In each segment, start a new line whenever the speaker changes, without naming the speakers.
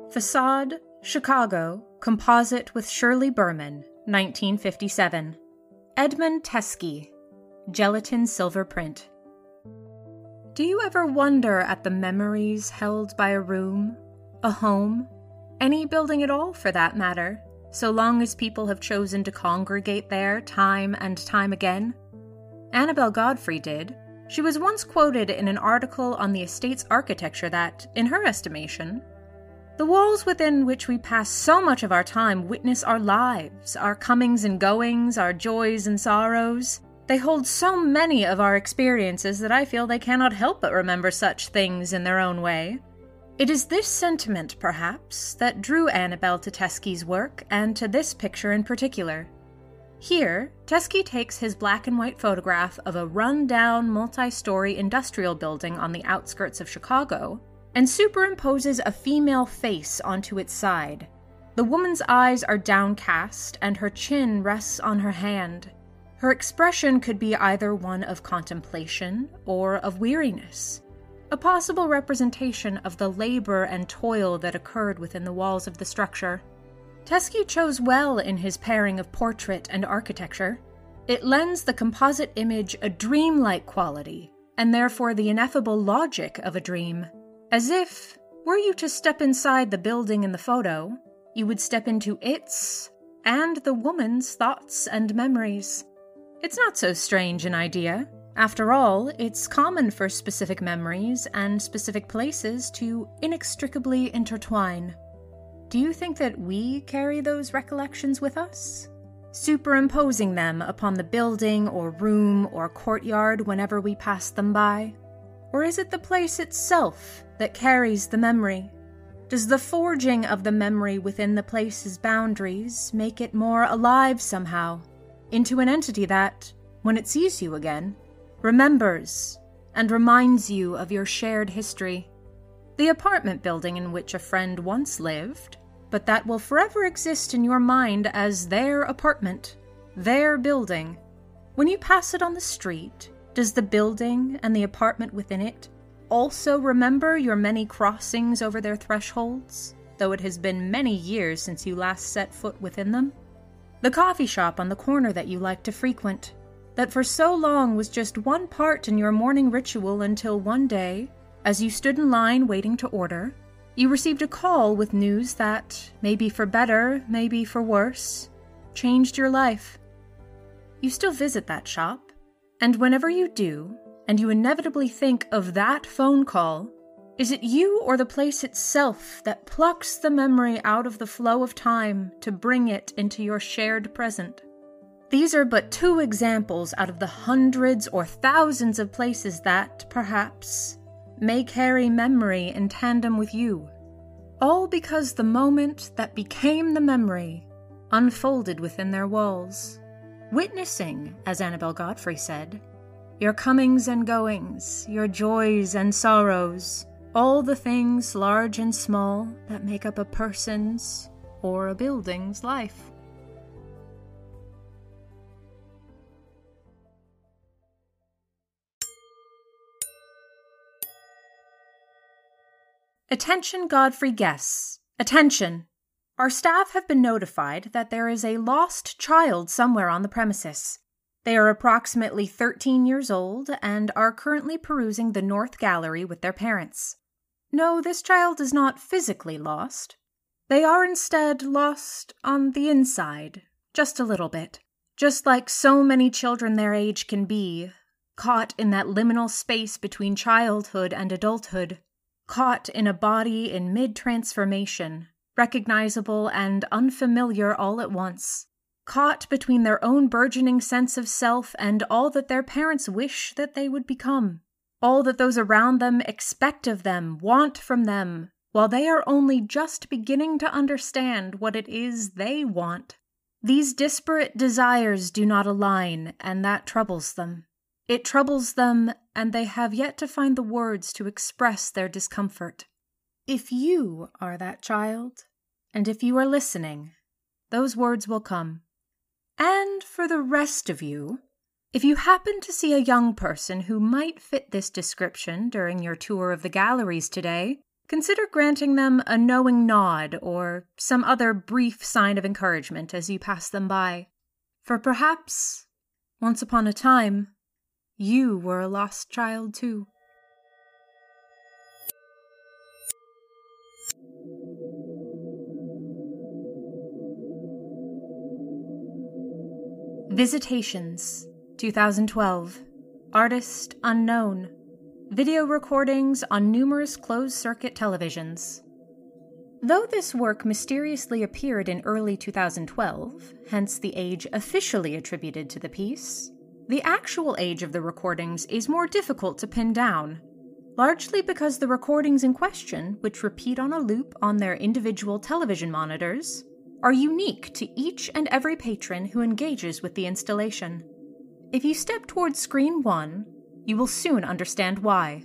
Facade, Chicago, composite with Shirley Berman, 1957. Edmund Teskey, gelatin silver print. Do you ever wonder at the memories held by a room, a home, any building at all for that matter, so long as people have chosen to congregate there time and time again? Annabelle Godfrey did. She was once quoted in an article on the estate's architecture that, in her estimation, the walls within which we pass so much of our time witness our lives, our comings and goings, our joys and sorrows. They hold so many of our experiences that I feel they cannot help but remember such things in their own way. It is this sentiment, perhaps, that drew Annabelle to Teskey's work, and to this picture in particular. Here, Teskey takes his black and white photograph of a run-down, multi-story industrial building on the outskirts of Chicago, and superimposes a female face onto its side. The woman's eyes are downcast, and her chin rests on her hand. Her expression could be either one of contemplation or of weariness, a possible representation of the labor and toil that occurred within the walls of the structure. Teskey chose well in his pairing of portrait and architecture. It lends the composite image a dreamlike quality, and therefore the ineffable logic of a dream. As if, were you to step inside the building in the photo, you would step into its, and the woman's thoughts and memories. It's not so strange an idea. After all, it's common for specific memories and specific places to inextricably intertwine. Do you think that we carry those recollections with us, superimposing them upon the building or room or courtyard whenever we pass them by? Or is it the place itself that carries the memory? Does the forging of the memory within the place's boundaries make it more alive somehow, into an entity that, when it sees you again, remembers and reminds you of your shared history? The apartment building in which a friend once lived, but that will forever exist in your mind as their apartment, their building. When you pass it on the street, does the building and the apartment within it also remember your many crossings over their thresholds, though it has been many years since you last set foot within them? The coffee shop on the corner that you like to frequent, that for so long was just one part in your morning ritual until one day, as you stood in line waiting to order, you received a call with news that, maybe for better, maybe for worse, changed your life. You still visit that shop, and whenever you do, and you inevitably think of that phone call, is it you or the place itself that plucks the memory out of the flow of time to bring it into your shared present? These are but two examples out of the hundreds or thousands of places that, perhaps, may carry memory in tandem with you, all because the moment that became the memory unfolded within their walls, witnessing, as Annabelle Godfrey said, your comings and goings, your joys and sorrows, all the things large and small that make up a person's or a building's life. Attention Godfrey guests. Attention! Our staff have been notified that there is a lost child somewhere on the premises. They are approximately 13 years old and are currently perusing the North Gallery with their parents. No, this child is not physically lost. They are instead lost on the inside, just a little bit. Just like so many children their age can be, caught in that liminal space between childhood and adulthood, caught in a body in mid-transformation, recognizable and unfamiliar all at once, caught between their own burgeoning sense of self and all that their parents wish that they would become, all that those around them expect of them, want from them, while they are only just beginning to understand what it is they want. These disparate desires do not align, and that troubles them. It troubles them, and they have yet to find the words to express their discomfort. If you are that child, and if you are listening, those words will come. And for the rest of you, if you happen to see a young person who might fit this description during your tour of the galleries today, Consider granting them a knowing nod or some other brief sign of encouragement as you pass them by. For perhaps, once upon a time, you were a lost child too. Visitations, 2012. Artist unknown. Video recordings on numerous closed-circuit televisions. Though this work mysteriously appeared in early 2012, hence the age officially attributed to the piece, the actual age of the recordings is more difficult to pin down, largely because the recordings in question, which repeat on a loop on their individual television monitors, are unique to each and every patron who engages with the installation. If you step towards screen 1, you will soon understand why.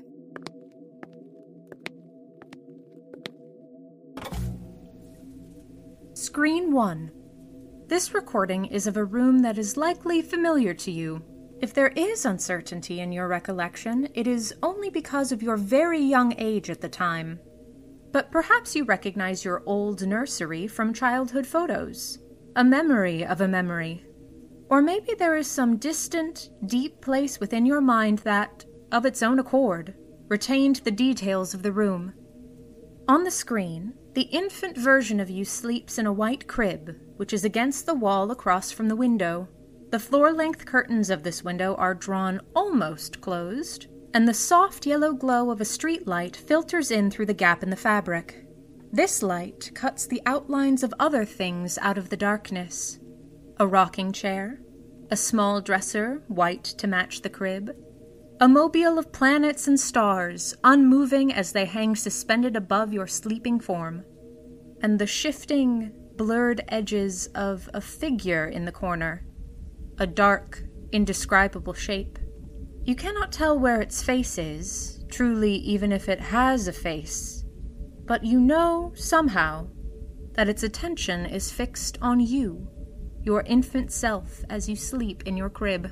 Screen 1. This recording is of a room that is likely familiar to you. If there is uncertainty in your recollection, it is only because of your very young age at the time. But perhaps you recognize your old nursery from childhood photos, a memory of a memory. Or maybe there is some distant, deep place within your mind that, of its own accord, retained the details of the room. On the screen, the infant version of you sleeps in a white crib, which is against the wall across from the window. The floor-length curtains of this window are drawn almost closed, and the soft yellow glow of a street light filters in through the gap in the fabric. This light cuts the outlines of other things out of the darkness. A rocking chair, a small dresser, white to match the crib, a mobile of planets and stars, unmoving as they hang suspended above your sleeping form, and the shifting, blurred edges of a figure in the corner, a dark, indescribable shape. You cannot tell where its face is, truly even if it has a face, but you know, somehow, that its attention is fixed on you, your infant self as you sleep in your crib.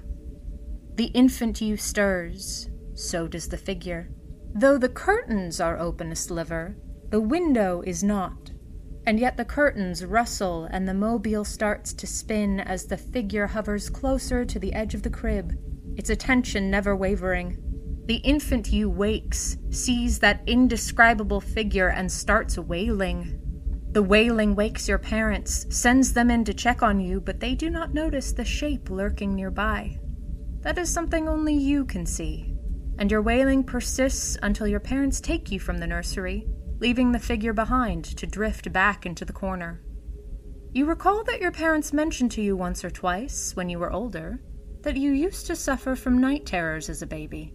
The infant you stirs, so does the figure. Though the curtains are open a sliver, the window is not, and yet the curtains rustle and the mobile starts to spin as the figure hovers closer to the edge of the crib, its attention never wavering. The infant you wakes, sees that indescribable figure and starts wailing. The wailing wakes your parents, sends them in to check on you, but they do not notice the shape lurking nearby. That is something only you can see, and your wailing persists until your parents take you from the nursery, leaving the figure behind to drift back into the corner. You recall that your parents mentioned to you once or twice, when you were older, that you used to suffer from night terrors as a baby.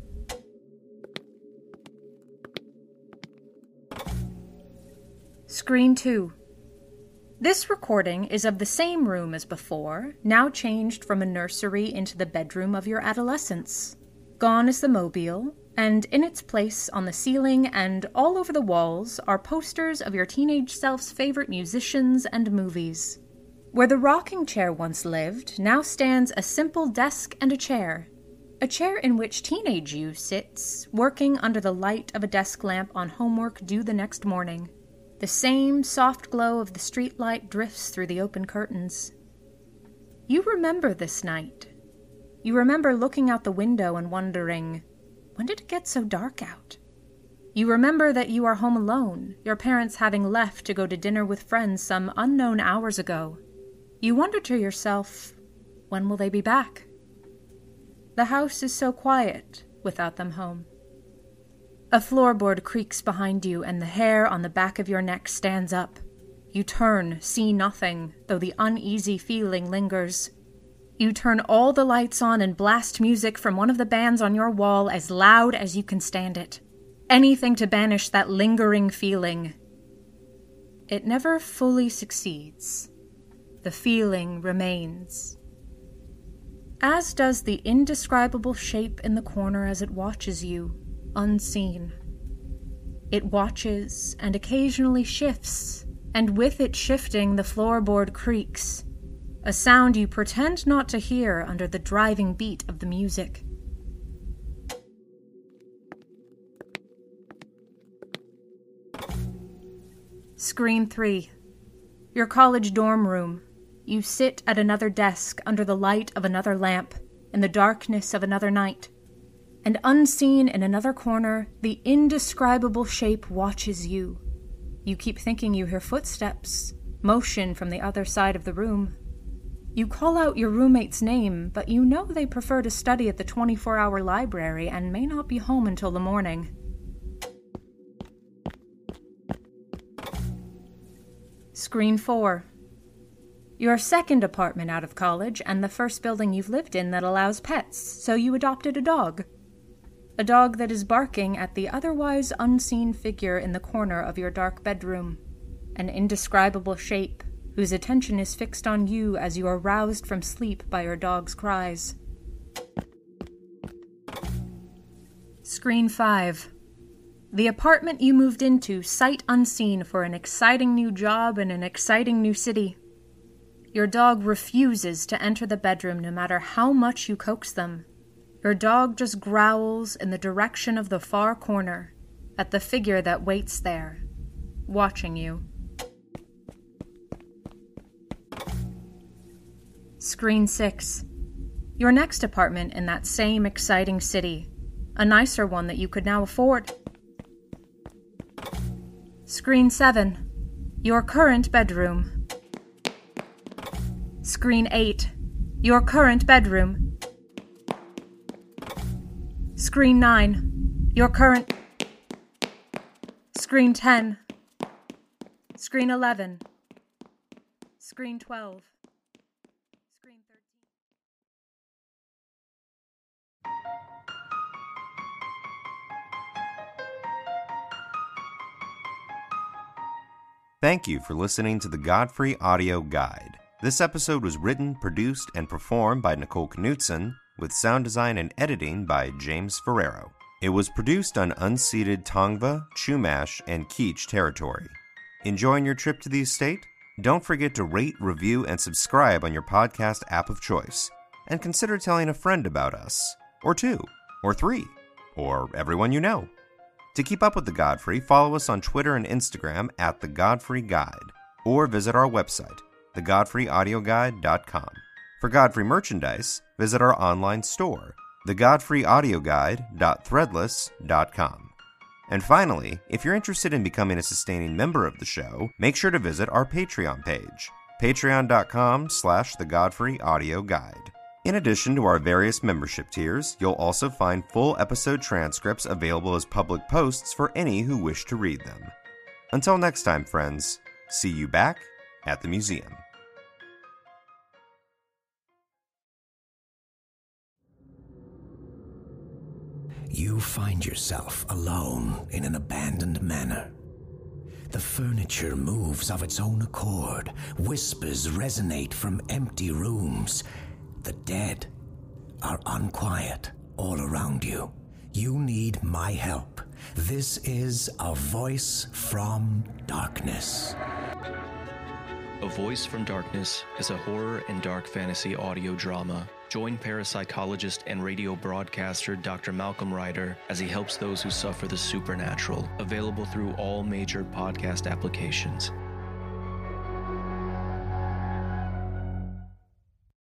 Screen 2. This recording is of the same room as before, now changed from a nursery into the bedroom of your adolescence. Gone is the mobile, and in its place on the ceiling and all over the walls are posters of your teenage self's favorite musicians and movies. Where the rocking chair once lived, now stands a simple desk and a chair in which teenage you sits, working under the light of a desk lamp on homework due the next morning. The same soft glow of the streetlight drifts through the open curtains. You remember this night. You remember looking out the window and wondering, when did it get so dark out? You remember that you are home alone, your parents having left to go to dinner with friends some unknown hours ago. You wonder to yourself, when will they be back? The house is so quiet without them home. A floorboard creaks behind you, and the hair on the back of your neck stands up. You turn, see nothing, though the uneasy feeling lingers. You turn all the lights on and blast music from one of the bands on your wall as loud as you can stand it. Anything to banish that lingering feeling. It never fully succeeds. The feeling remains. As does the indescribable shape in the corner as it watches you, unseen. It watches and occasionally shifts, and with it shifting the floorboard creaks, a sound you pretend not to hear under the driving beat of the music. Screen 3. Your college dorm room. You sit at another desk under the light of another lamp, in the darkness of another night. And unseen in another corner, the indescribable shape watches you. You keep thinking you hear footsteps, motion from the other side of the room. You call out your roommate's name, but you know they prefer to study at the 24-hour library and may not be home until the morning. Screen 4. Your second apartment out of college and the first building you've lived in that allows pets, so you adopted a dog. A dog that is barking at the otherwise unseen figure in the corner of your dark bedroom. An indescribable shape whose attention is fixed on you as you are roused from sleep by your dog's cries. Screen 5. The apartment you moved into sight unseen for an exciting new job in an exciting new city. Your dog refuses to enter the bedroom no matter how much you coax them. Your dog just growls in the direction of the far corner, at the figure that waits there, watching you. Screen 6. Your next apartment in that same exciting city, a nicer one that you could now afford. Screen 7. Your current bedroom. Screen 8. Your current bedroom. Screen 9. Your current... Screen 10. Screen 11. Screen 12. Screen 13.
Thank you for listening to the Godfrey Audio Guide. This episode was written, produced, and performed by Nicole Knutson, with sound design and editing by James Ferrero. It was produced on unceded Tongva, Chumash, and Kizh territory. Enjoying your trip to the estate? Don't forget to rate, review, and subscribe on your podcast app of choice. And consider telling a friend about us, or two, or three, or everyone you know. To keep up with The Godfrey, follow us on Twitter and Instagram at The Godfrey Guide, or visit our website, thegodfreyaudioguide.com. For Godfrey merchandise, visit our online store, thegodfreyaudioguide.threadless.com. And finally, if you're interested in becoming a sustaining member of the show, make sure to visit our Patreon page, patreon.com/thegodfreyaudioguide. In addition to our various membership tiers, you'll also find full episode transcripts available as public posts for any who wish to read them. Until next time, friends, see you back at the museum.
You find yourself alone in an abandoned manor. The furniture moves of its own accord. Whispers resonate from empty rooms. The dead are unquiet all around you. You need my help. This is A Voice from Darkness.
A Voice from Darkness is a horror and dark fantasy audio drama. Join parapsychologist and radio broadcaster Dr. Malcolm Ryder as he helps those who suffer the supernatural. Available through all major podcast applications.